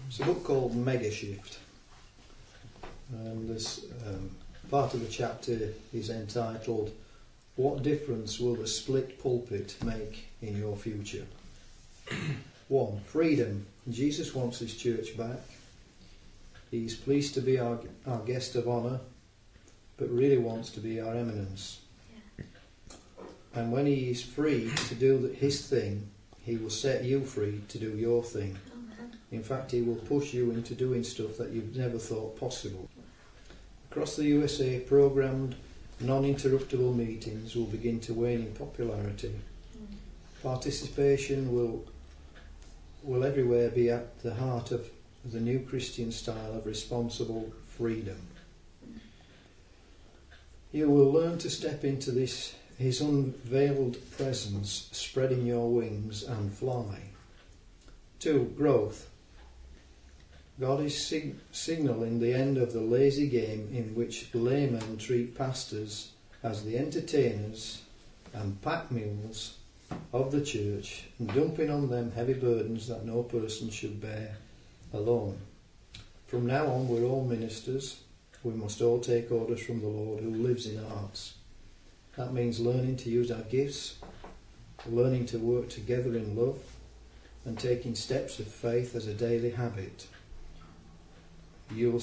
It's a book called Mega Shift. And this part of the chapter is entitled, "What difference will the split pulpit make in your future?" 1. Freedom. Jesus wants his church back. He's pleased to be our guest of honour, but really wants to be our eminence. And when he is free to do his thing, he will set you free to do your thing. In fact, he will push you into doing stuff that you've never thought possible. Across the USA, programmed, non-interruptible meetings will begin to wane in popularity. Participation will everywhere be at the heart of the new Christian style of responsible freedom. You will learn to step into his unveiled presence, spreading your wings and fly. 2. Growth. God is signalling the end of the lazy game in which laymen treat pastors as the entertainers and pack mules of the church, and dumping on them heavy burdens that no person should bear alone. From now on, we're all ministers. We must all take orders from the Lord who lives in our hearts. That means learning to use our gifts, learning to work together in love, and taking steps of faith as a daily habit. You'll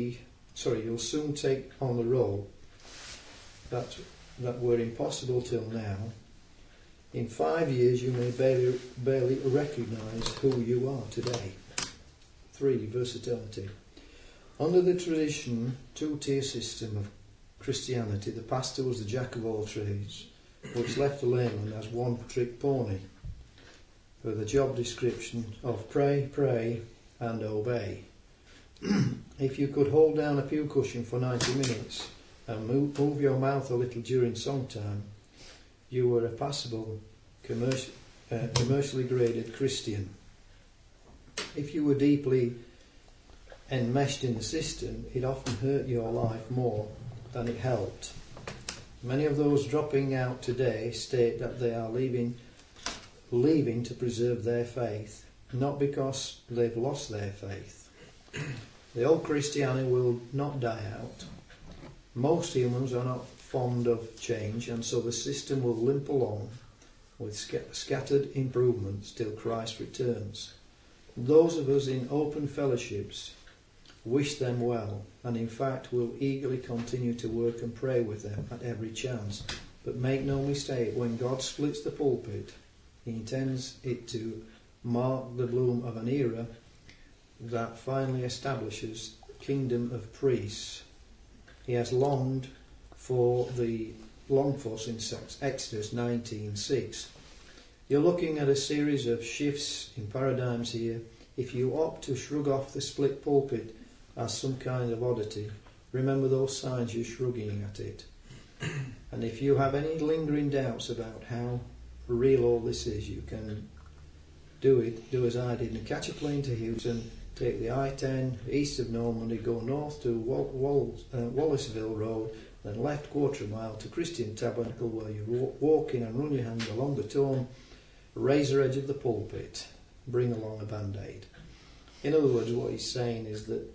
soon take on the role that were impossible till now. In 5 years, you may barely recognise who you are today. 3. Versatility. Under the tradition, two-tier system of Christianity, the pastor was the jack of all trades, which left the layman as one-trick pony, with a job description of pray, pray, and obey. If you could hold down a pew cushion for 90 minutes and move your mouth a little during song time, you were a passable, commercially graded Christian. If you were deeply enmeshed in the system, it often hurt your life more than it helped. Many of those dropping out today state that they are leaving to preserve their faith, not because they've lost their faith. The old Christianity will not die out. Most humans are not fond of change, and so the system will limp along with scattered improvements till Christ returns. Those of us in open fellowships wish them well, and in fact will eagerly continue to work and pray with them at every chance. But make no mistake, when God splits the pulpit, he intends it to mark the bloom of an era that finally establishes the kingdom of priests he has longed for since Exodus 19:6. You're looking at a series of shifts in paradigms here. If you opt to shrug off the split pulpit as some kind of oddity, remember those signs you're shrugging at it. And if you have any lingering doubts about how real all this is, you can do as I did and catch a plane to Houston, take the I-10 east of Normandy, go north to Wallaceville Road, then left quarter mile to Christian Tabernacle, where you walk in and run your hand along the torn razor edge of the pulpit. Bring along a band-aid. In other words, what he's saying is that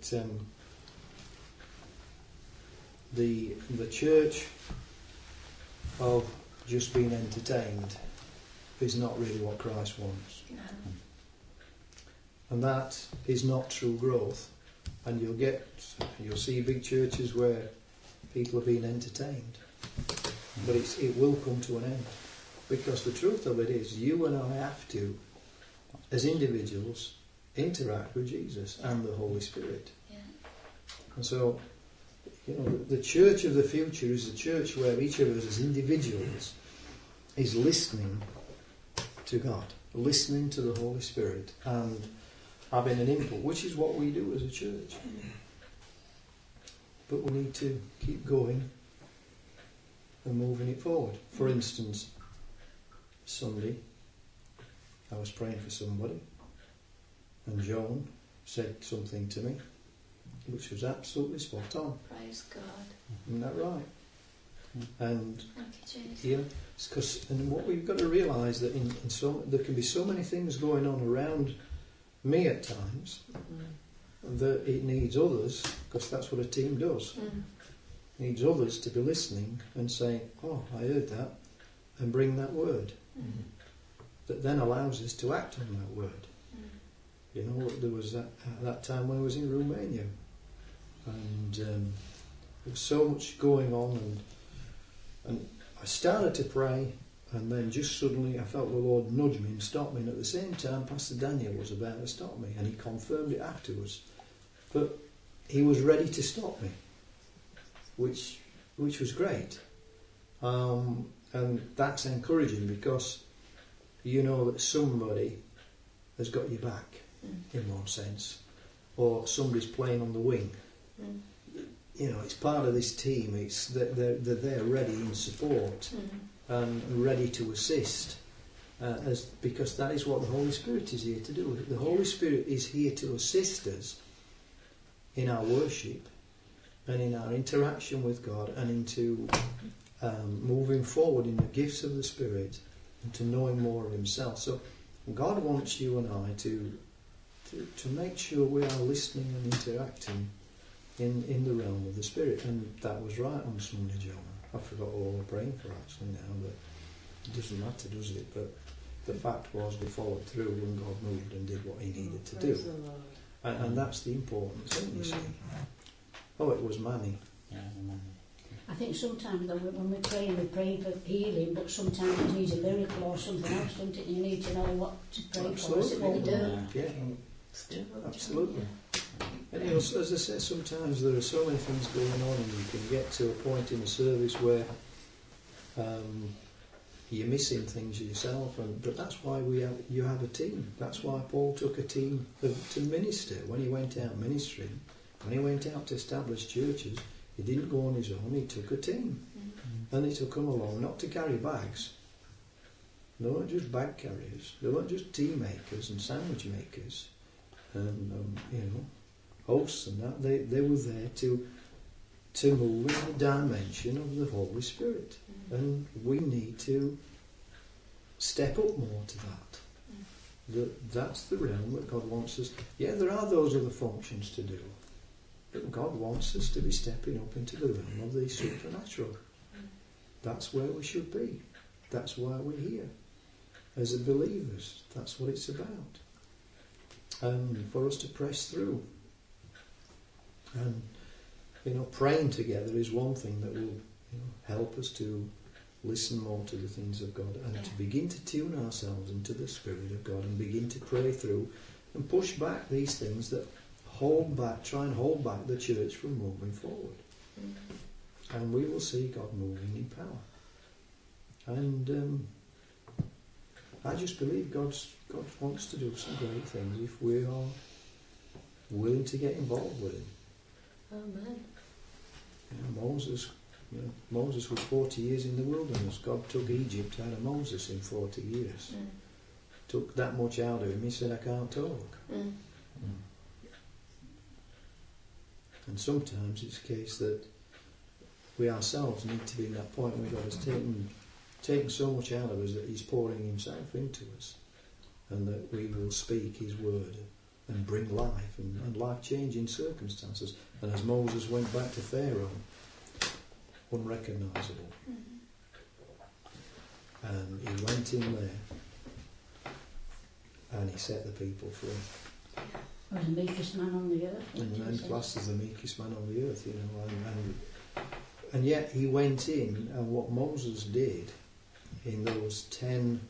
the church of just being entertained is not really what Christ wants. No. And that is not true growth. And you'll see big churches where people are being entertained. But it will come to an end. Because the truth of it is, you and I have to, as individuals, interact with Jesus and the Holy Spirit. Yeah. And so, the church of the future is a church where each of us as individuals is listening to God, listening to the Holy Spirit, and having an input, which is what we do as a church. But we need to keep going and moving it forward. For instance, Sunday, I was praying for somebody, and Joan said something to me which was absolutely spot on. Praise God. Isn't that right? And Thank you, Jesus. yeah, and what we've got to realise that there can be so many things going on around me at times, that it needs others, because that's what a team does. Needs others to be listening and saying, oh, I heard that, and bring that word. That then allows us to act on that word. You know, there was that time when I was in Romania, and there was so much going on, and I started to pray, and then just suddenly I felt the Lord nudge me and stop me, and at the same time Pastor Daniel was about to stop me, and he confirmed it afterwards. But he was ready to stop me, which was great. And that's encouraging, because you know that somebody has got your back, in one sense, or somebody's playing on the wing. You know, it's part of this team. It's they're there ready in support and ready to assist, because that is what the Holy Spirit is here to do. The Holy Spirit is here to assist us in our worship and in our interaction with God, and into moving forward in the gifts of the Spirit and to knowing more of Himself. So God wants you and I to make sure we are listening and interacting in the realm of the Spirit. And that was right on Sunday, John. I forgot what we were praying for actually now, but it doesn't matter, does it? But the fact was we followed through, and God moved and did what He needed to do. And that's the important thing, you see. Oh, it was Manny. Yeah, Manny. I think sometimes though, when we're praying for healing, but sometimes it needs a miracle or something else, don't it? You need to know what to pray for. It won't do. Yeah, absolutely. And you know, as I say, sometimes there are so many things going on, and you can get to a point in the service where you're missing things yourself, but that's why you have a team. That's why Paul took a team to minister. When he went out ministering, when he went out to establish churches, he didn't go on his own, he took a team. And he took them along, not to carry bags. They weren't just bag carriers, they weren't just tea makers and sandwich makers and you know, hosts and that. They were there to move in the dimension of the Holy Spirit. And we need to step up more to that. That's the realm that God wants us. Yeah, there are those other functions to do, but God wants us to be stepping up into the realm of the supernatural. That's where we should be. That's why we're here. As believers, that's what it's about. And for us to press through. And, you know, praying together is one thing that will help us to listen more to the things of God, and to begin to tune ourselves into the Spirit of God, and begin to pray through and push back these things that try and hold back the church from moving forward. And we will see God moving in power. And I just believe God wants to do some great things if we are willing to get involved with Him. Amen. Moses was 40 years in the wilderness. God took Egypt out of Moses in 40 years. Took that much out of him. He said, I can't talk. And sometimes it's the case that we ourselves need to be in that point where God has taken so much out of us that He's pouring Himself into us, and that we will speak His word and bring life and life-changing circumstances. And as Moses went back to Pharaoh, unrecognisable. And he went in there and he set the people free. He was the meekest man on the earth. And then classed as the meekest man on the earth, you know. And yet he went in, and what Moses did in those 10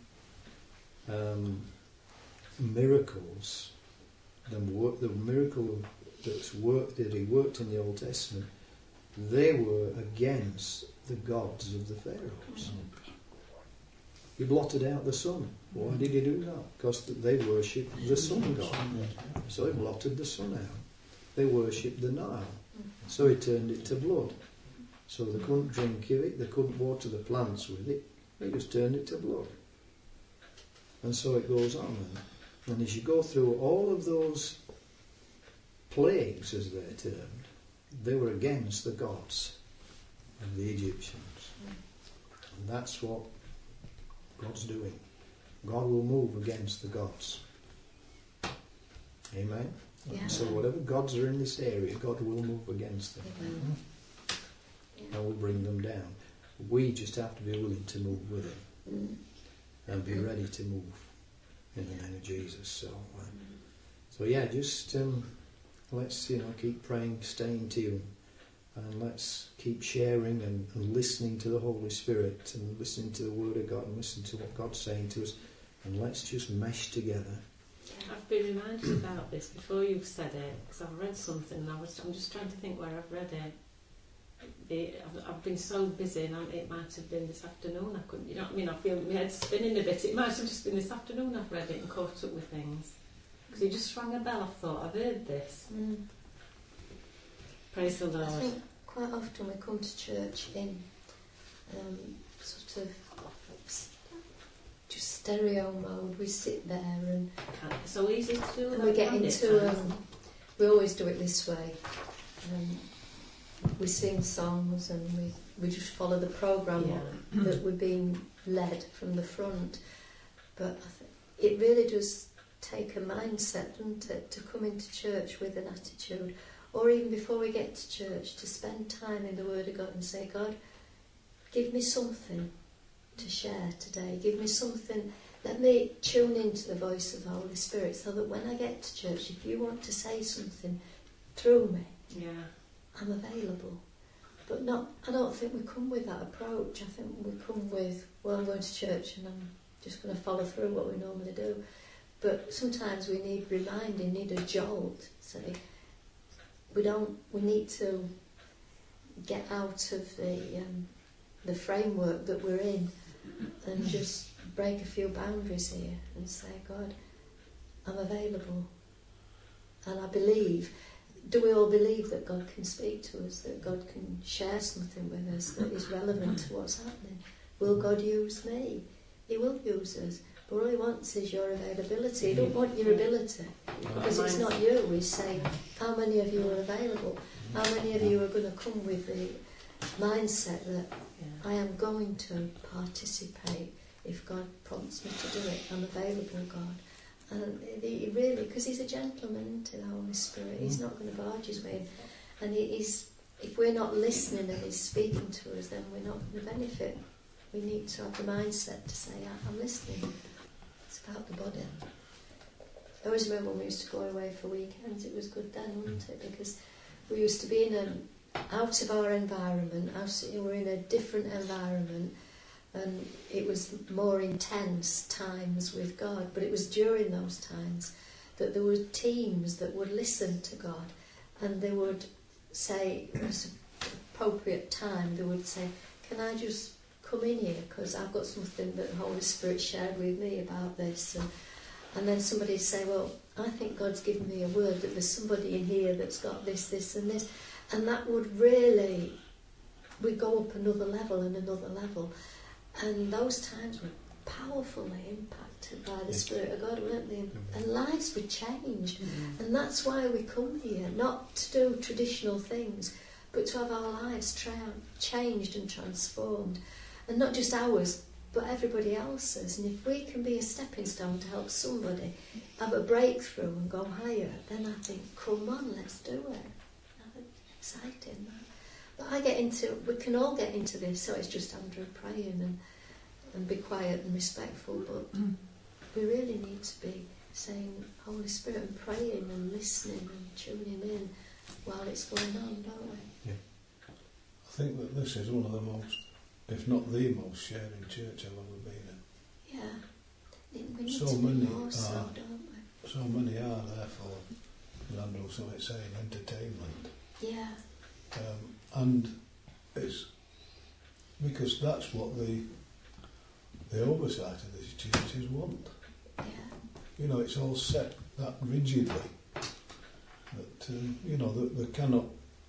miracles, the miracle that he worked in the Old Testament, they were against the gods of the Pharaohs. He blotted out the sun. Why did he do that? Because they worshipped the sun god. So he blotted the sun out. They worshipped the Nile. So he turned it to blood. So they couldn't drink of it, they couldn't water the plants with it. He just turned it to blood. And so it goes on. And as you go through all of those plagues, as they're termed, they were against the gods of the Egyptians. And that's what God's doing. God will move against the gods. Amen. Yeah. So whatever gods are in this area, God will move against them. Amen. And will bring them down. We just have to be willing to move with Him and be ready to move in the name of Jesus. So yeah, just let's keep praying, staying tuned, and let's keep sharing and listening to the Holy Spirit and listening to the Word of God and listening to what God's saying to us, and let's just mesh together. I've been reminded about this before you've said it, because I've read something and I'm just trying to think where I've read it. I've been so busy, and it might have been this afternoon. I couldn't, you know what I mean? I feel my head's spinning a bit. It might have just been this afternoon I've read it and caught up with things. Because it just rang a bell. I thought, I've heard this. Praise the Lord. I think quite often we come to church in sort of just stereo mode. We sit there and It's so easy to do. we get into we always do it this way. We sing songs and we just follow the programme that we're being led from the front. But it really does take a mindset, doesn't it, to come into church with an attitude, or even before we get to church, to spend time in the Word of God and say, God, give me something to share today. Give me something. Let me tune into the voice of the Holy Spirit, so that when I get to church, if you want to say something through me, I'm available. But I don't think we come with that approach. I think we come with, well, I'm going to church and I'm just going to follow through what we normally do. But sometimes we need reminding, need a jolt. Say, we need to get out of the framework that we're in and just break a few boundaries here and say, God, I'm available. And I believe. Do we all believe that God can speak to us, that God can share something with us that is relevant to what's happening? Will God use me? He will use us. But all He wants is your availability. He don't want your ability, because it's not you. He's saying, how many of you are available? How many of you are going to come with the mindset that I am going to participate if God prompts me to do it? I'm available, God. And he really, because He's a gentleman, isn't He, the Holy Spirit? He's not going to barge His way. And if we're not listening and He's speaking to us, then we're not going to benefit. We need to have the mindset to say, I'm listening. It's about the body. I always remember when we used to go away for weekends, it was good then, wasn't it? Because we used to be out of our environment, we were in a different environment, and it was more intense times with God. But it was during those times that there were teams that would listen to God, and they would say, at an appropriate time, they would say, can I just come in here, because I've got something that the Holy Spirit shared with me about this. And then somebody would say, well, I think God's given me a word that there's somebody in here that's got this, this and this. And that would really, we'd go up another level and another level. And those times were powerfully impacted by the Spirit of God, weren't they? And lives were changed. And that's why we come here, not to do traditional things, but to have our lives changed and transformed. And not just ours, but everybody else's. And if we can be a stepping stone to help somebody have a breakthrough and go higher, then I think, come on, let's do it. Exciting, that. But we can all get into this, so it's just Andrew praying and be quiet and respectful, but we really need to be saying, Holy Spirit, and praying and listening and tuning in while it's going on, don't we? Yeah. I think that this is one of the most, if not the most, sharing church I've ever been in. Yeah. We need So to many be more so, are- don't we? So many are there for, as Andrew so it's saying, entertainment. Yeah. And it's because that's what the oversight of these churches want. Yeah. You know, it's all set that rigidly that that they cannot.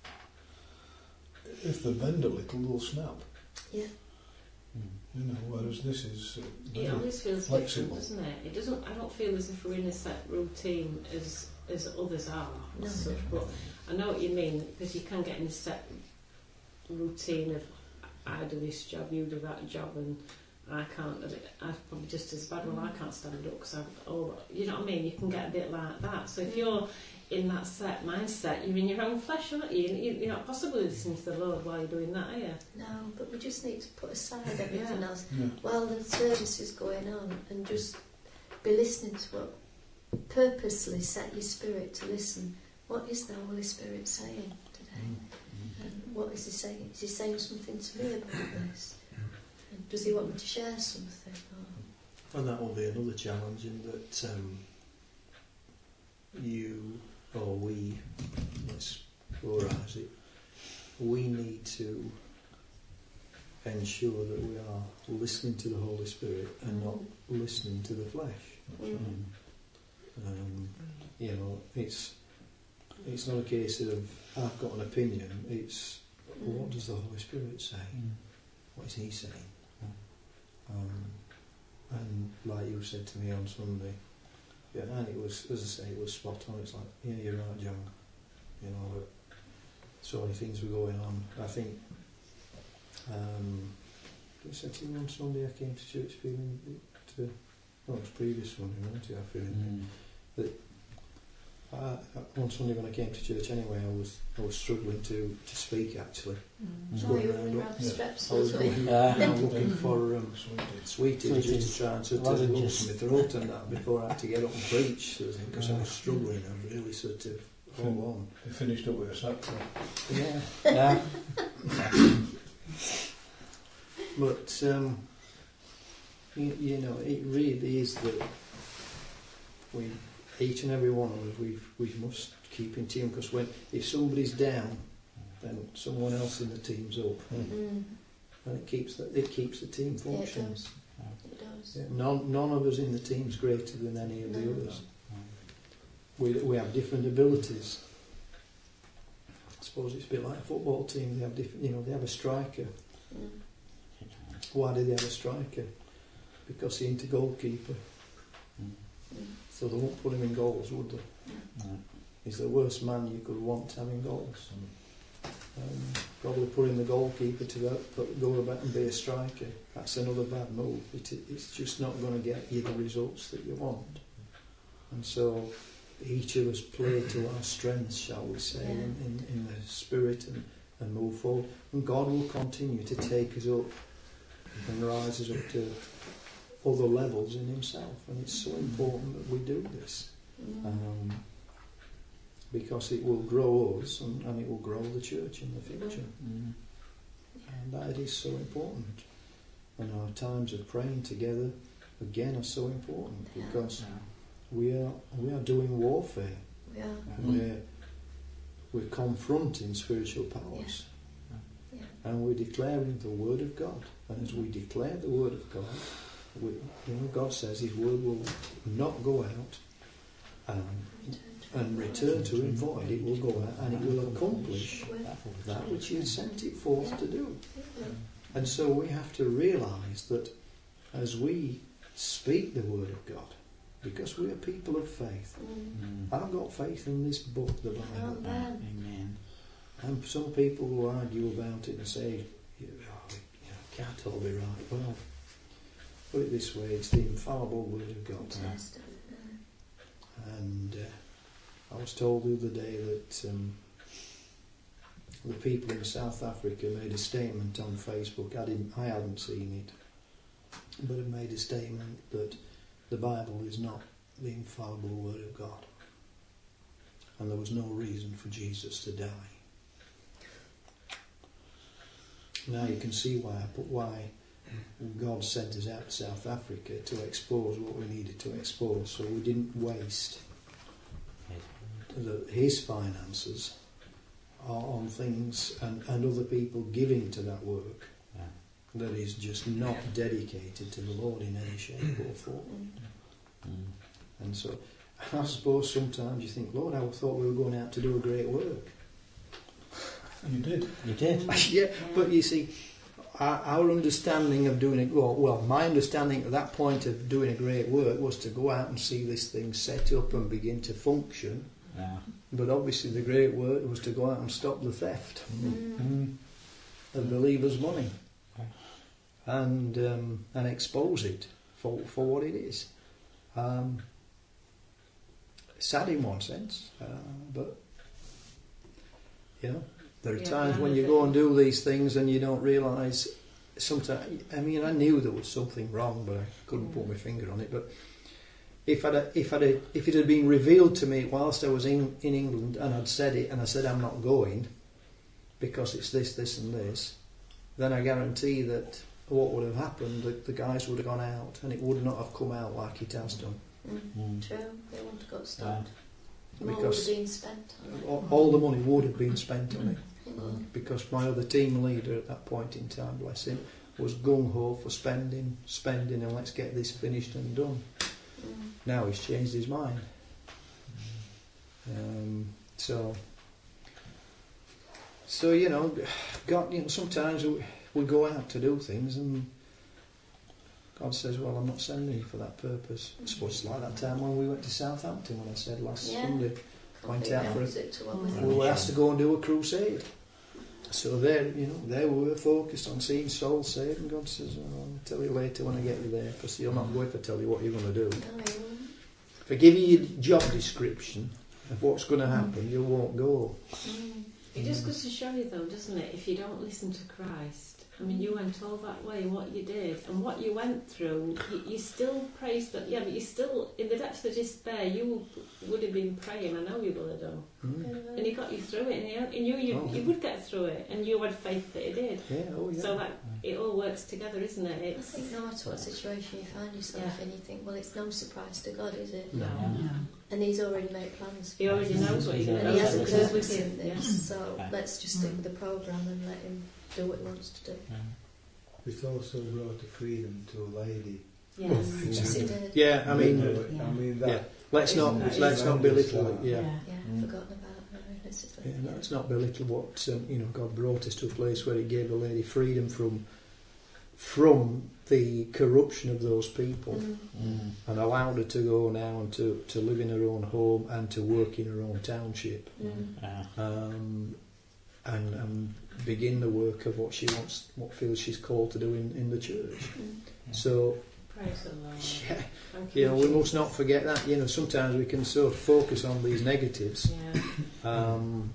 If they bend a little, they'll snap. Yeah. You know, whereas this is very It always feels flexible. different, doesn't it? It doesn't. I don't feel as if we're in a set routine as others are. No. As such, but I know what you mean, because you can get in a set routine of I do this job, you do that job, and I can't. I'm probably just as bad. Well, I can't stand up because you know what I mean. You can get a bit like that. So if you're in that set mindset, you're in your own flesh, aren't you? You're not possibly listening to the Lord while you're doing that, are you? No, but we just need to put aside everything else Yeah. while the service is going on and just be listening to what. Purposely set your spirit to listen. What is the Holy Spirit saying today? And what is he saying? Is he saying something to me about this? And does he want me to share something? And that will be another challenge in that you or we, let's pluralise it, we need to ensure that we are listening to the Holy Spirit and not listening to the flesh. You know, it's not a case of I've got an opinion. It's what does the Holy Spirit say? What is He saying? And like you said to me on Sunday, yeah, and it was, as I say, it was spot on. It's like, yeah, you're right, John. You know, that so many things were going on. I think. I said to you on Sunday, I came to church feeling it was previous Sunday, wasn't it? I feeling that one Sunday when I came to church anyway, I was struggling to speak actually. No, you were around the steps. I was looking for sweeties just to try and sort of open my throat and that before I had to get up and preach, sort of thing, because I was struggling. I really sort of hold on. You finished up with a sackcloth. Yeah. But you know, it really is that we, each and every one of us, we must keep in tune, because if somebody's down, then someone else in the team's up, and it keeps the team functioning. Yeah, it does. Yeah, none of us in the team's greater than any of the others. We have different abilities. I suppose it's a bit like a football team. They have different. You know, they have a striker. Why do they have a striker? Because he ain't a goalkeeper. So they won't put him in goals, would they? He's the worst man you could want having goals. Probably putting the goalkeeper to go about and be a striker. That's another bad move. It's just not going to get you the results that you want. And so each of us play to our strengths, shall we say, in the spirit and move forward. And God will continue to take us up and rise us up to other levels in Himself. And it's so important that we do this. Because it will grow us and it will grow the church in the future. And that is so important. And our times of praying together, again, are so important, because we are doing warfare. We're confronting spiritual powers. And we're declaring the Word of God. And as we declare the Word of God, God says His Word will not go out and return to Him void. It will go out and it will accomplish that which He has sent it forth to do. And so we have to realise that as we speak the Word of God, because we are people of faith, I've got faith in this book, the Bible. Amen. And some people will argue about it and say, can't all be right. Well, put it this way, it's the infallible Word of God. And I was told the other day that the people in South Africa made a statement on Facebook. I hadn't seen it, but it made a statement that the Bible is not the infallible Word of God, and there was no reason for Jesus to die. Now you can see why God sent us out to South Africa to expose what we needed to expose, so we didn't waste His finances on things and other people giving to that work that is just not dedicated to the Lord in any shape or form. And so I suppose sometimes you think, Lord, I thought we were going out to do a great work. You did. Yeah, but you see, our understanding of doing it, well, my understanding at that point of doing a great work was to go out and see this thing set up and begin to function. But obviously the great work was to go out and stop the theft of believers' money. and expose it for what it is. Sad in one sense, but you know, there are times when you go and do these things and you don't realise. Sometimes, I mean, I knew there was something wrong, but I couldn't put my finger on it. But if it had been revealed to me whilst I was in England and I'd said it, and I said I'm not going because it's this and this, then I guarantee that what would have happened, the guys would have gone out, and it would not have come out like it has done. True, they wouldn't have got stopped. More Because would have been spent on it. all the money would have been spent on it. Because my other team leader at that point in time, bless him, was gung-ho for spending, and let's get this finished and done. Now he's changed his mind. So you know, God, you know, sometimes we go out to do things and God says, well, I'm not sending you for that purpose. I suppose it's like that time when we went to Southampton, when I said last Sunday, went out for we were asked to go and do a crusade. So there, you know, they were focused on seeing souls saved, and God says, well, I'll tell you later when I get you there, because you'll not go if I tell you what you're going to do. If I give you your job description of what's going to happen, you won't go. It just goes to show you, though, doesn't it? If you don't listen to Christ, I mean, you went all that way, what you did, and what you went through, you still praised that, yeah, but you still, in the depths of despair, you would have been praying, I know you will have done. And he got you through it, and you knew you would get through it, and you had faith that he did. Yeah. So that it all works together, isn't it? I think no matter what situation you find yourself in, you think, well, it's no surprise to God, is it? No. And He's already made plans. He already knows what he's going to do. And He has a He goes purpose with in you. this, so let's just stick with the programme and let Him do what He wants to do. It's also brought a freedom to a lady. Yes. Yes, He did. Yeah, I mean, that. let's not belittle it. Yeah. Forgotten about her. Yeah, no, it's not belittle what you know. God brought us to a place where He gave the lady freedom from the corruption of those people, and allowed her to go now and to live in her own home and to work in her own township, and begin the work of what she wants, what feels she's called to do in the church. So. Praise the Lord. Yeah, Thank you know, we must not forget that. You know, sometimes we can sort of focus on these negatives, and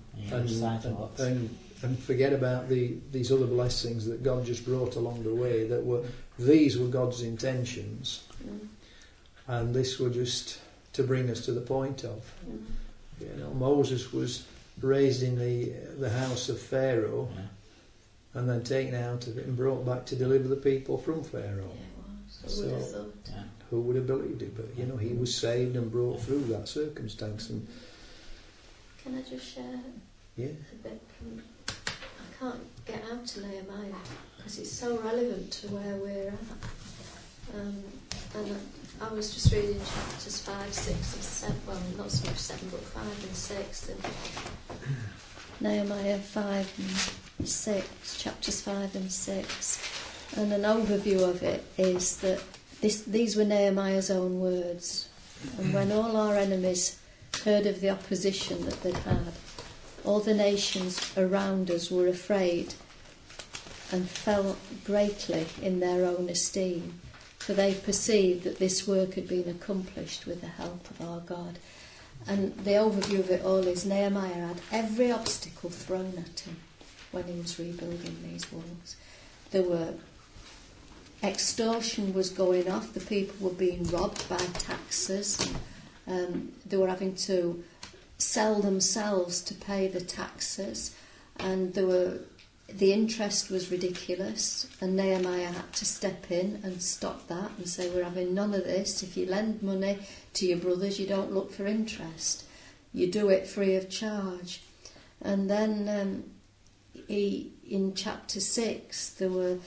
forget about these other blessings that God just brought along the way. These were God's intentions, and this were just to bring us to the point of. You know, Moses was raised in the house of Pharaoh, and then taken out of it and brought back to deliver the people from Pharaoh. So, who would have believed it? But you know, he was saved and brought through that circumstance. And can I just share a bit from? I can't get out to Nehemiah because it's so relevant to where we're at. And I was just reading chapters 5, 6, and 7. Well, not so much 7, but 5 and 6. And Nehemiah 5 and 6, chapters 5 and 6. And an overview of it is that these were Nehemiah's own words. And when all our enemies heard of the opposition that they'd had, all the nations around us were afraid and fell greatly in their own esteem, for they perceived that this work had been accomplished with the help of our God. And the overview of it all is Nehemiah had every obstacle thrown at him when he was rebuilding these walls. There were extortion was going off, the people were being robbed by taxes, they were having to sell themselves to pay the taxes, and the interest was ridiculous, and Nehemiah had to step in and stop that and say, we're having none of this. If you lend money to your brothers, you don't look for interest, you do it free of charge. And then in chapter 6 there were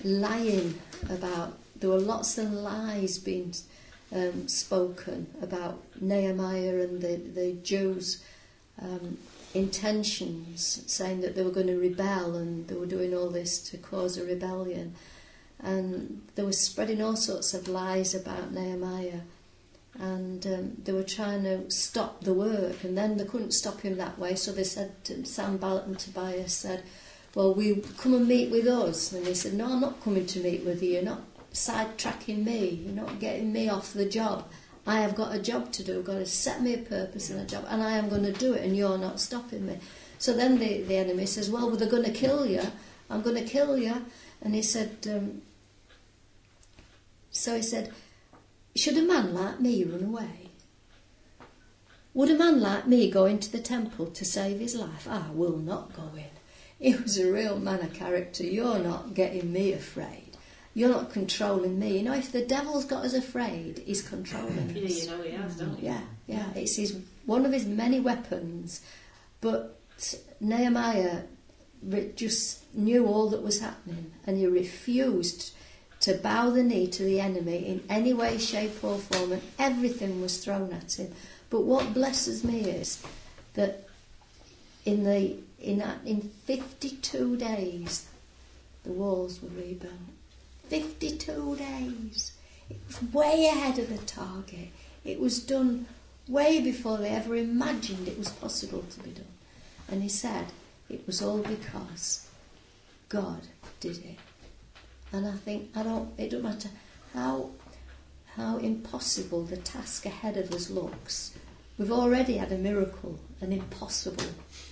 there were lots of lies being spoken about Nehemiah and the Jews' intentions, saying that they were going to rebel and they were doing all this to cause a rebellion. And they were spreading all sorts of lies about Nehemiah, and they were trying to stop the work, and then they couldn't stop him that way, so they said to Sanballat and Tobias said, well, will you come and meet with us? And he said, no, I'm not coming to meet with you. You're not sidetracking me. You're not getting me off the job. I have got a job to do. I've got to set me a purpose and a job, and I am going to do it, and you're not stopping me. So then the enemy says, well, they're going to kill you. I'm going to kill you. And he said, so he said, should a man like me run away? Would a man like me go into the temple to save his life? I will not go in. He was a real man of character. You're not getting me afraid. You're not controlling me. You know, if the devil's got us afraid, he's controlling us. Yeah, you know he has, don't you? Yeah. It's one of his many weapons. But Nehemiah just knew all that was happening, and he refused to bow the knee to the enemy in any way, shape or form, and everything was thrown at him. But what blesses me is that in 52 days the walls were rebuilt. 52 days. It was way ahead of the target. It was done way before they ever imagined it was possible to be done. And he said it was all because God did it. And I think it doesn't matter how impossible the task ahead of us looks. We've already had a miracle, an impossible,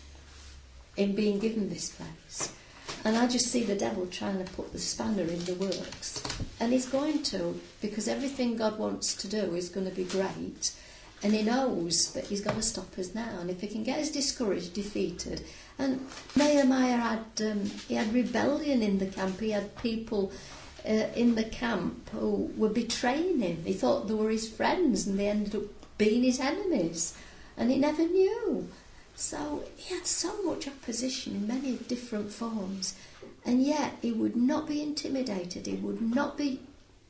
in being given this place. And I just see the devil trying to put the spanner in the works. And he's going to, because everything God wants to do is going to be great. And he knows that he's got to stop us now. And if he can get us discouraged, defeated. And Nehemiah had rebellion in the camp. He had people in the camp who were betraying him. He thought they were his friends, and they ended up being his enemies. And he never knew. So he had so much opposition in many different forms. And yet he would not be intimidated. He would not be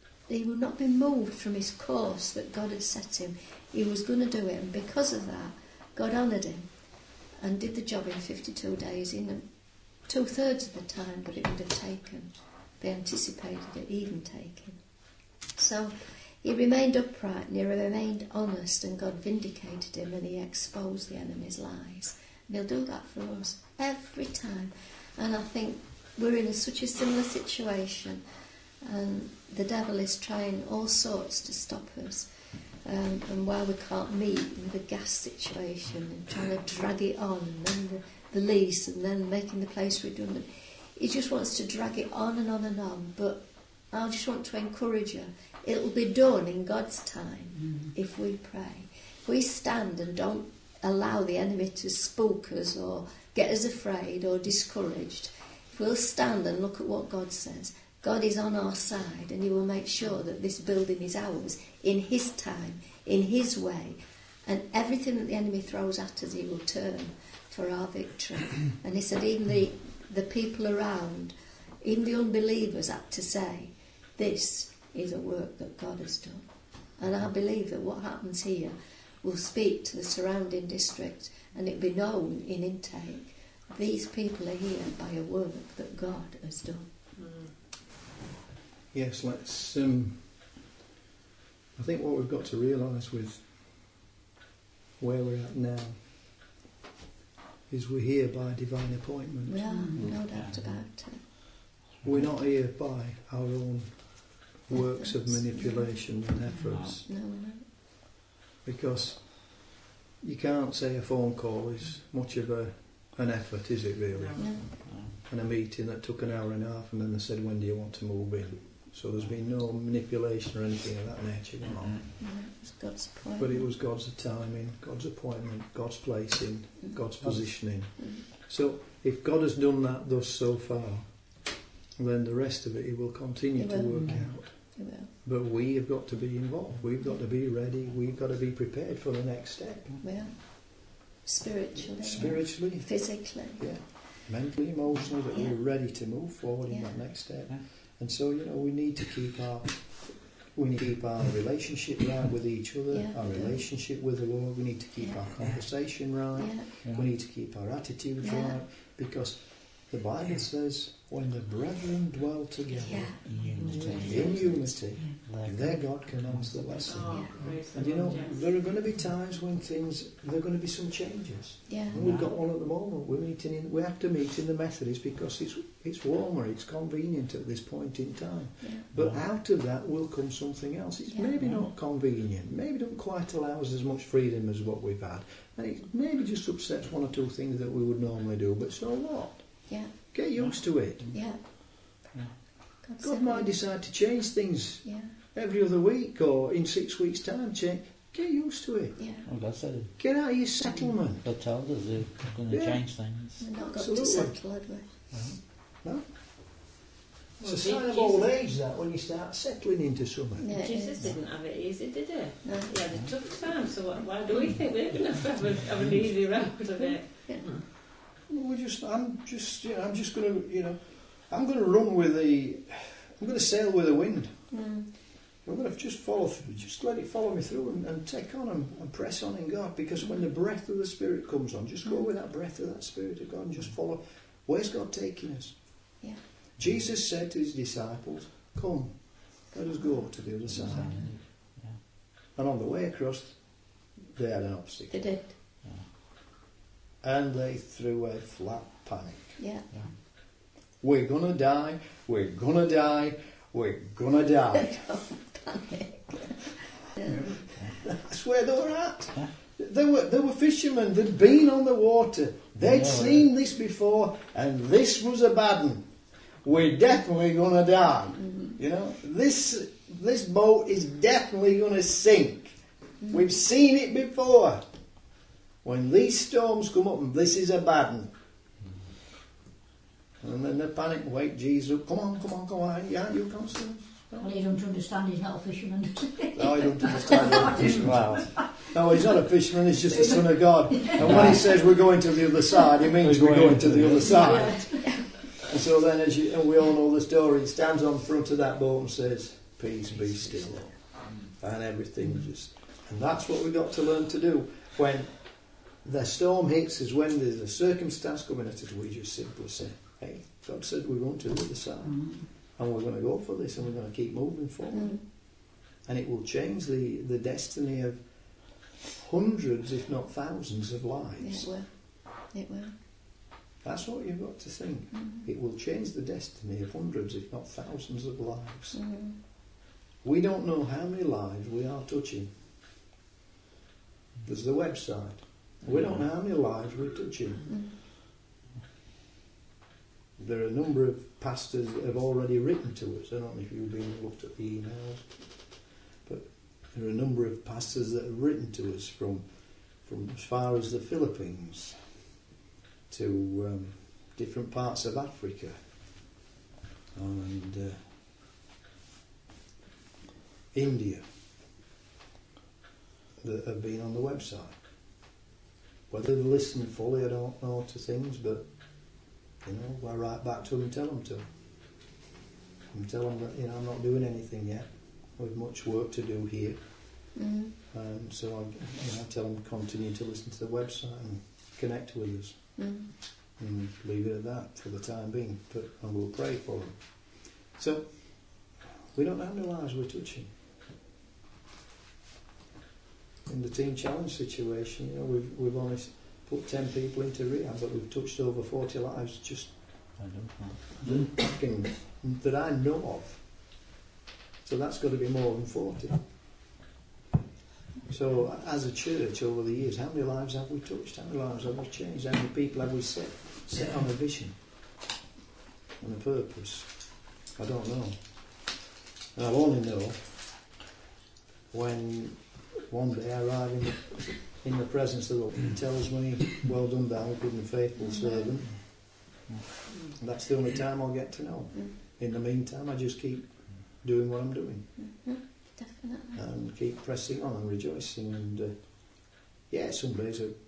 moved from his course that God had set him. He was going to do it, and because of that, God honoured him and did the job in 52 days, in 2/3 of the time that it would have taken. They anticipated it even taking. So he remained upright and he remained honest, and God vindicated him and he exposed the enemy's lies. And he'll do that for us every time. And I think we're in such a similar situation, and the devil is trying all sorts to stop us. And while we can't meet with the gas situation and trying to drag it on, and then the lease, and then making the place redundant, he just wants to drag it on and on and on. But I just want to encourage you, it'll be done in God's time if we pray. If we stand and don't allow the enemy to spook us or get us afraid or discouraged, if we'll stand and look at what God says, God is on our side, and he will make sure that this building is ours in his time, in his way. And everything that the enemy throws at us, he will turn for our victory. And he said even the people around, even the unbelievers, had to say, this is a work that God has done. And I believe that what happens here will speak to the surrounding district, and it'll be known in Intake. These people are here by a work that God has done. Yes, let's. I think what we've got to realise with where we're at now is we're here by divine appointment. We are, no doubt about it. We're not here by our own works of manipulation and efforts. No. Because you can't say a phone call is much of an effort, is it really? No. And a meeting that took an hour and a half, and then they said, when do you want to move in? So there's been no manipulation or anything of that nature going on. No, it's God's appointment. But it was God's timing, God's appointment, God's placing, God's positioning. So if God has done that thus so far, then the rest of it he will continue to work out. He will. But we have got to be involved. We've got to be ready. We've got to be prepared for the next step. We are. Spiritually. Physically. Yeah. Mentally, emotionally, that we're ready to move forward in that next step. Yeah. And so, we need to keep our relationship right with each other, our relationship with the Lord. We need to keep our conversation right. Yeah. We need to keep our attitudes right, because the Bible says when the brethren dwell together Yeah. in unity, their God commands the blessing. Oh, Yeah. praise the And you know, Lord, yes. there are going to be times when there are going to be some changes. Yeah. And we've got one at the moment. We have to meet in the Methodist because it's warmer, it's convenient at this point in time. Yeah. But out of that will come something else. It's Yeah. maybe not convenient, maybe don't quite allow us as much freedom as what we've had. And it maybe just upsets one or two things that we would normally do, but so what? Yeah. Get used to it. Yeah. Yeah. God might decide to change things Yeah. every other week or in 6 weeks' time. Get used to it. Yeah. Well, God said it. Get out of your settlement. God told us they're going to Yeah. change things. We've not got Absolutely. to settle, had we? No? It's Well, a sign of old age that when you start settling into something. Yeah, it Jesus is. didn't have it easy, did he? No. He had a tough time, so why do we think we're going to have an easy road of it? Yeah. I'm just going to, I'm going to run with I'm going to sail with the wind. Mm. I'm going to just just let it follow me through and take on and press on in God, because when the breath of the Spirit comes on, just go with that breath of that Spirit of God and just follow. Where's God taking us? Yeah. Jesus said to his disciples, "Come, let us go to the other side." Yeah. And on the way across, they had an obstacle. They did. And they threw a flat panic. Yeah. We're gonna die, we're gonna die, we're gonna die. That's where they were at. Yeah. They were fishermen, they'd been on the water, they'd seen this before, and this was a bad one. We're definitely gonna die. Mm-hmm. This boat is definitely gonna sink. Mm-hmm. We've seen it before. When these storms come up, and this is a bad one. And then they panic, wake Jesus up, come on, yeah, you Constance? Well, you don't understand, he's not a fisherman. No, I don't understand what a fisherman. Wow. No, he's not a fisherman, he's just the Son of God. And when he says we're going to the other side, he means we're going to the other side. And so then, and we all know the story, he stands on front of that boat and says, "Peace, be still." And everything and that's what we've got to learn to do. When the storm hits us, when there's a circumstance coming at us, we just simply say, "Hey, God said we're going to the other side. And we're going to go for this, and we're going to keep moving forward." Mm. And it will change the destiny of hundreds, if not thousands, of lives. It will. It will. That's what you've got to think. It will change the destiny of hundreds, if not thousands, of lives. Mm. We don't know how many lives we are touching. There's the website. We don't know how many lives we're touching. Mm. There are a number of pastors that have already written to us. I don't know if you've been and looked at the emails, but there are a number of pastors that have written to us from as far as the Philippines to different parts of Africa and India that have been on the website. Whether they listen fully, I don't know, to things, but I write back to them and tell them to. And tell them that I'm not doing anything yet. We've much work to do here. Mm. And so I tell them to continue to listen to the website and connect with us. Mm. And leave it at that for the time being. And we'll pray for them. So we don't know how many lives we're touching. In the Teen Challenge situation, we've only put 10 people into rehab, but we've touched over 40 lives just that I know of. So that's got to be more than 40. So as a church over the years, how many lives have we touched? How many lives have we changed? How many people have we set on a vision and a purpose? I don't know. And I'll only know when one day I arrive in the presence of the Lord and He tells me, "Well done, thou good and faithful servant." And that's the only time I'll get to know. In the meantime, I just keep doing what I'm doing. Definitely. And keep pressing on and rejoicing. And some days it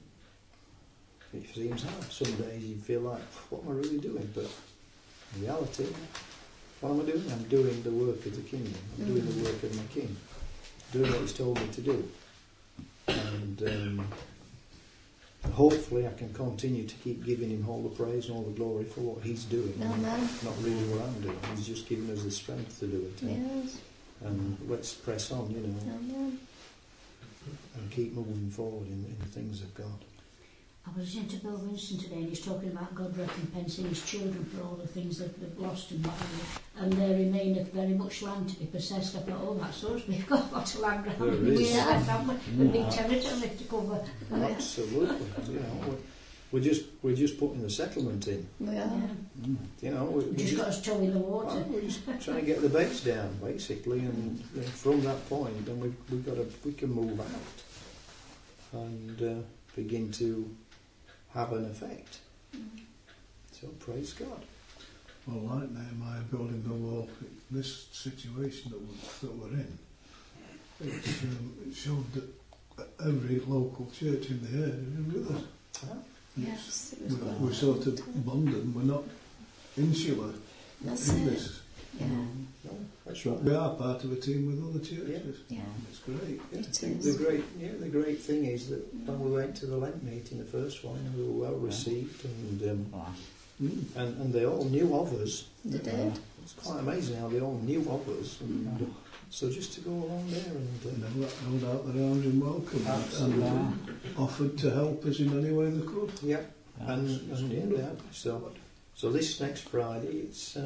seems hard. Some days you feel like, what am I really doing? But in reality, what am I doing? I'm doing the work of the kingdom. I'm doing the work of my King. Doing what He's told me to do. And hopefully I can continue to keep giving him all the praise and all the glory for what he's doing. Amen. Not really what I'm doing. He's just giving us the strength to do it. Yes. And let's press on, Amen. and keep moving forward in the things of God. I was listening to Bill Winston today, and he's talking about God recompensing his children for all the things that they've lost and whatever. And there remaineth very much land to be possessed. I thought, oh, that's us. We've got lots of land around. There is. We have, haven't we? A big territory to cover. Absolutely. We're just putting the settlement in. We are. Yeah. We Just got us toe in the water. We're just trying to get the base down, basically, and from that point, then we can move out and begin to have an effect. So praise God. Well, like Nehemiah building the wall, this situation that we're in, it showed that every local church in the area is with us. Yes, it was good. We're sort of London, we're not insular That's in it. this. Yeah. No, that's right. We are part of a team with other churches. Yeah. It's great. The great thing is that when we went to the Lent meeting, the first one, we were well received, and they all knew of us. They did. It's quite amazing how they all knew of us. And, so just to go along there and Held out their arms in welcome and offered to help us in any way they could. yeah, and so this next Friday it's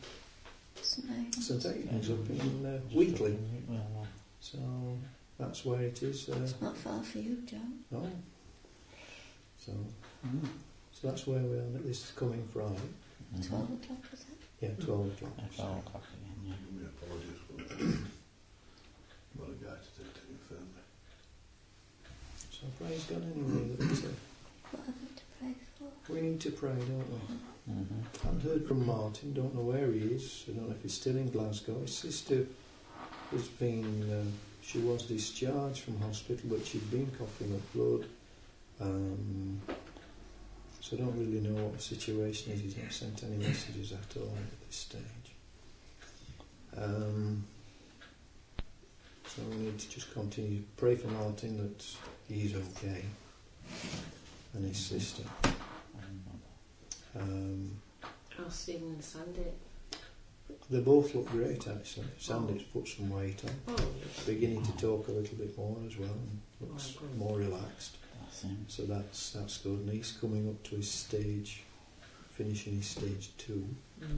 St Aidan's up in Wheatley, so that's where it is. It's not far for you, John. No, so that's where we are this coming Friday. 12 o'clock, was it? Yeah, 12 o'clock. 12 o'clock again, We apologize for what a guy to take to your family. So praise God anyway. That What have we to pray for? we need to pray, don't we? Mm-hmm. I haven't heard from Martin, don't know where he is. I don't know if he's still in Glasgow. His sister has been, she was discharged from hospital, but she'd been coughing up blood. So I don't really know what the situation is. He's not sent any messages at all at this stage. So we need to just continue to pray for Martin that he's okay, and his sister. How's Stephen and Sandy? They both look great actually. Sandy's put some weight on, Oh, beginning to talk a little bit more as well, and looks good. more relaxed. That's him. So that's good. And he's coming up to his stage, finishing his stage 2.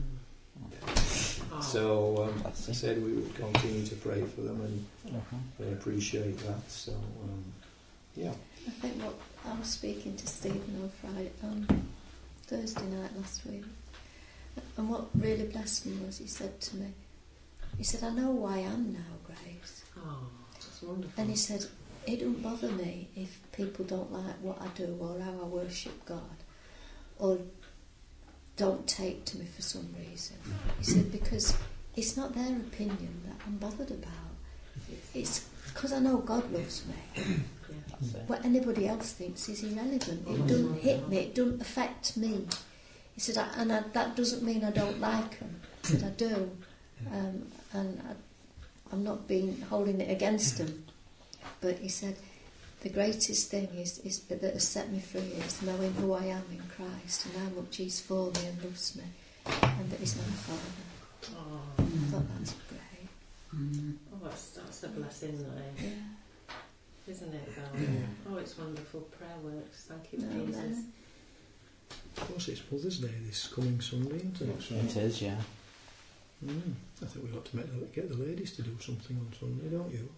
Oh. So That's I it. said we would continue to pray for them, and Uh-huh. they appreciate that. So yeah. I think what I was speaking to Stephen on Friday, Thursday night last week, and what really blessed me was he said, I know who I am now, Grace. Oh, that's wonderful. And he said, it don't bother me if people don't like what I do or how I worship God, or don't take to me for some reason. He said, because it's not their opinion that I'm bothered about. It's because I know God loves me. That's it. What anybody else thinks is irrelevant. It doesn't hit me. It doesn't affect me. He said, that doesn't mean I don't like them. He said, I do. And I'm not holding it against them. But he said, the greatest thing is that has set me free is knowing who I am in Christ and how much He's for me and loves me, and that He's my Father. Oh, I thought that's great. oh that's a blessing, that is, Yeah. isn't it, though? Oh, it's wonderful. Prayer works. Thank you, No, Jesus. no. Of course, it's Mother's Day this coming Sunday, isn't it? That's right. It is, yeah. I think we ought to get the ladies to do something on Sunday, don't you?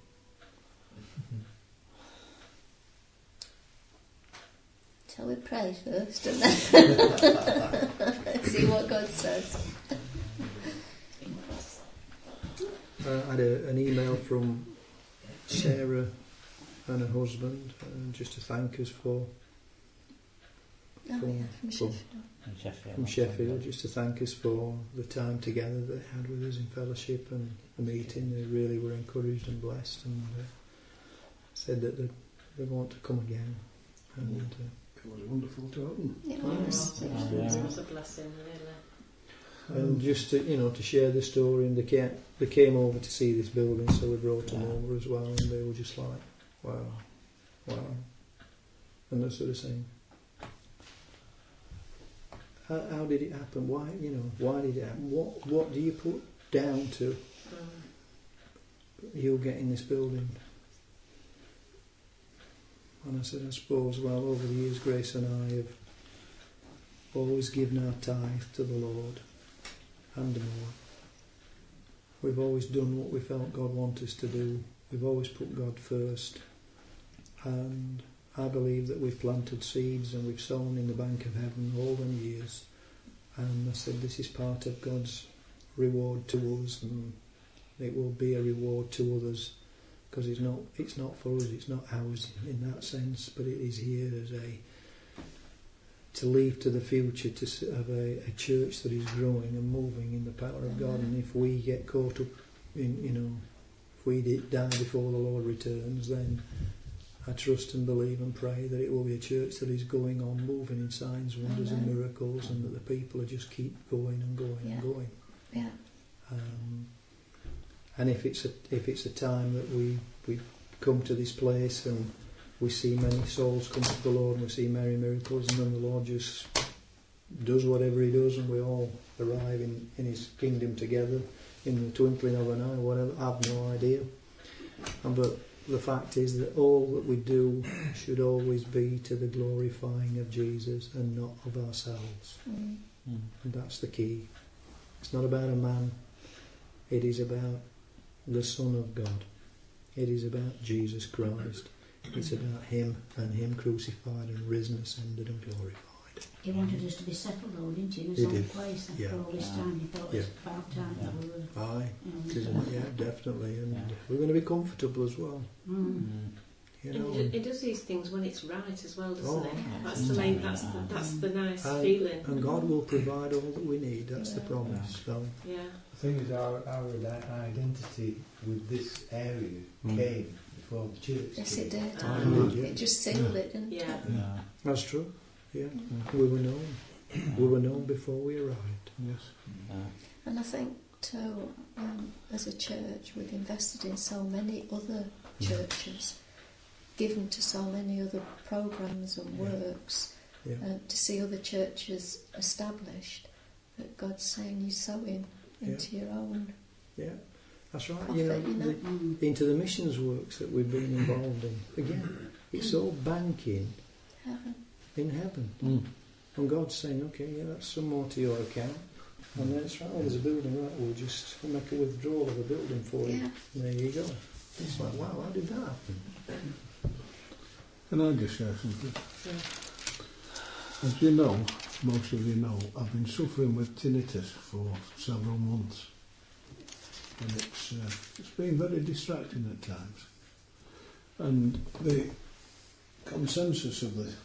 Shall we pray first and then see what God says? I had an email from Sarah and her husband just to thank us for Oh, From- yeah, from from- Sheffield. from Sheffield, just to thank us for the time together they had with us in fellowship and the meeting. They really were encouraged and blessed, and said that they want to come again. And It was wonderful to have them. It Oh, was. it Yeah. was a blessing, really. and just to share the story, and they came over to see this building, so we brought them over as well, and they were just like, wow, and they're sort of saying, How did it happen? Why did it happen? What do you put down to you getting this building? And I said, I suppose, well, over the years, Grace and I have always given our tithe to the Lord and more. We've always done what we felt God wanted us to do. We've always put God first. And I believe that we've planted seeds and we've sown in the bank of heaven all them years. And I said, this is part of God's reward to us, and it will be a reward to others, because it's not for us, it's not ours in that sense, but it is here as to leave to the future, to have a church that is growing and moving in the power of God. And if we get caught up in, if we die before the Lord returns, then I trust and believe and pray that it will be a church that is going on, moving in signs, wonders and miracles, and that the people will just keep going and going and going. Yeah. And if it's a time that we come to this place and we see many souls come to the Lord and we see many miracles, and then the Lord just does whatever he does and we all arrive in his kingdom together in the twinkling of an eye or whatever, I have no idea. But the fact is that all that we do should always be to the glorifying of Jesus and not of ourselves. And that's the key. It's not about a man, it is about the Son of God. It is about Jesus Christ. It's about him and him crucified and risen, ascended and glorified. He wanted us to be settled, though, didn't he? In He his own did. place after Yeah. all this time. He thought it was about time that we were... Aye, You know, yeah, definitely. And we're going to be comfortable as well. You know. And it does these things when it's right as well, doesn't it? yeah. That's the main. That's the nice feeling. And God will provide all that we need. That's the promise. So, Yeah. The thing is, our identity with this area came before the church. Yes, it came. did. yeah. It just sealed it, didn't Yeah. it? Yeah. That's true. Yeah, we were known. We were known before we arrived. Yes. And I think too, as a church, we've invested in so many other churches, given to so many other programs and works, Yeah. to see other churches established, that God's saying you sow into your own Yeah, that's right. profit, Into the missions works that we've been involved in. Again, it's all banking heaven. in heaven. And God's saying, okay, yeah, that's some more to your account. And then it's right, oh, there's a building, right, we'll just make a withdrawal of a building for you. Yeah. And there you go. It's like, wow, how did that happen? Can I just share something? As you know, most of you know, I've been suffering with tinnitus for several months. And it's been very distracting at times. And the consensus of the,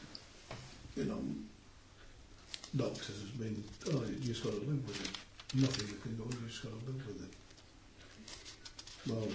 doctors has been, oh, you just got to live with it. Nothing you can do, you just got to live with it. Well,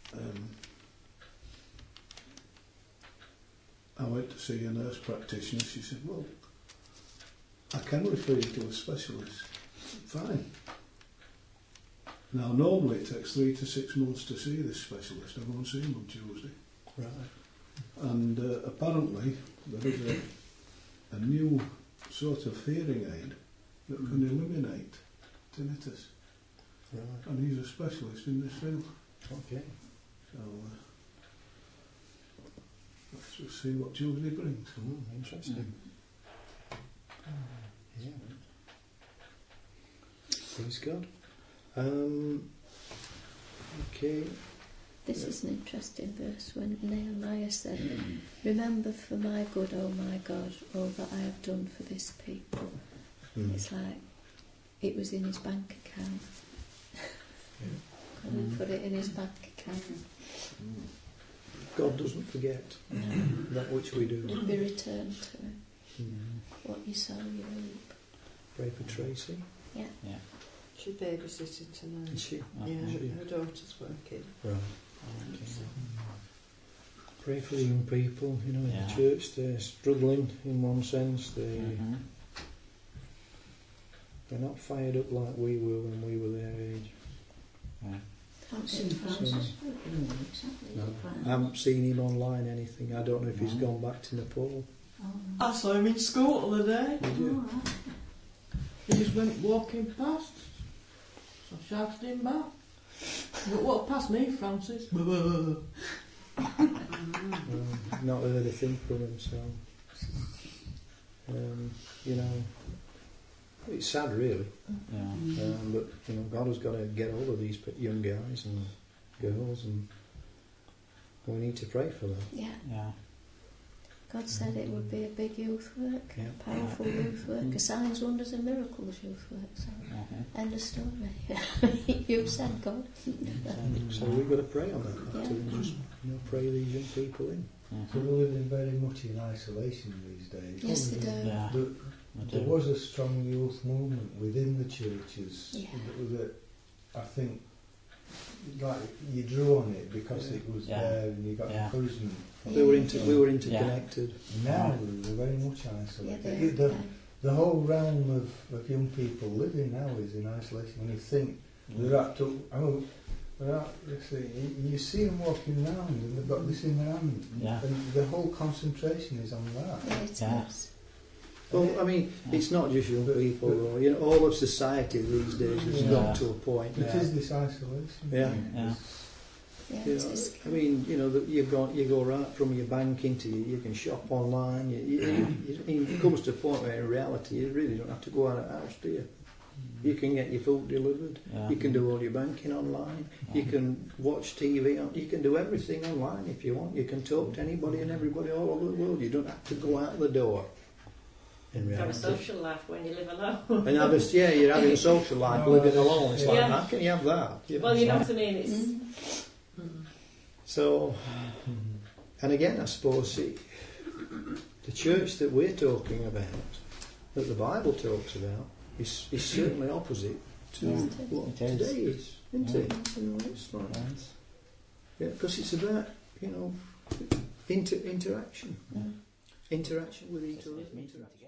I went to see a nurse practitioner. She said, well, I can refer you to a specialist. Fine. Now, normally it takes 3 to 6 months to see this specialist. I go and see him on Tuesday. Right. And apparently there is a new sort of hearing aid that can eliminate tinnitus. Right. And he's a specialist in this field. Okay. So let's just see what Tuesday brings. Interesting. Yeah. Praise God. Okay. This is an interesting verse when Nehemiah said, remember for my good, O my God, all that I have done for this people. It's like it was in his bank account. God had put it in his bank account. God doesn't forget that which we do. It'll be returned to him. What you sow, you reap. Pray for Tracy. Yeah. Yeah. She's babysitting tonight. Is she? Yeah, Is she? her daughter's working. Right. Okay. Pray for the young people, in Yeah. the church. They're struggling in one sense. They're not fired up like we were when we were their age. Yeah. St. Francis. No. I haven't seen him online anything. I don't know if he's gone back to Nepal. I saw him in school the other day. Did you? Oh, right. He just went walking past. So I shouted him back. He went, walk past me, Francis. Not heard a thing from him, so you know, it's sad really. Yeah. But you know, God has got to get hold of these young guys and girls, and we need to pray for them. Yeah. Yeah. God said it would be a big youth work, Yeah. powerful youth work, a signs, wonders and miracles youth work. So, end of story. You've said God. So we've got to pray on that. Yeah. To just pray these young people in. So they're living very much in isolation these days. Yes, they do. Yeah. There was a strong youth movement within the churches Yeah. that I think, like, you drew on it because it was there and you got encouragement. We were interconnected. Now they're very much isolated. Yeah, the whole realm of young people living now is in isolation. When you think they're up to, you see them walking around and they've got this in their hand, and the whole concentration is on that. Yeah, it is. Well, I mean, it's not just young people, though. You know, all of society these days has got to a point now. It is this isolation. Yeah. Yeah, You it know, is. I mean, you know, that you go right from your bank into you can shop online. It comes to a point where in reality you really don't have to go out of the house, do you? You can get your food delivered. You can do all your banking online. You can watch TV. You can do everything online if you want. You can talk to anybody and everybody all over the world. You don't have to go out the door. In reality, have a social life when you live alone. And you're having a social life living alone. It's like, how can you have that? Well, you know what I mean. It's so, and again, I suppose the church that we're talking about, that the Bible talks about, is certainly opposite to what today is, isn't it? You know, it's like, because it's about, you know, interaction with each other.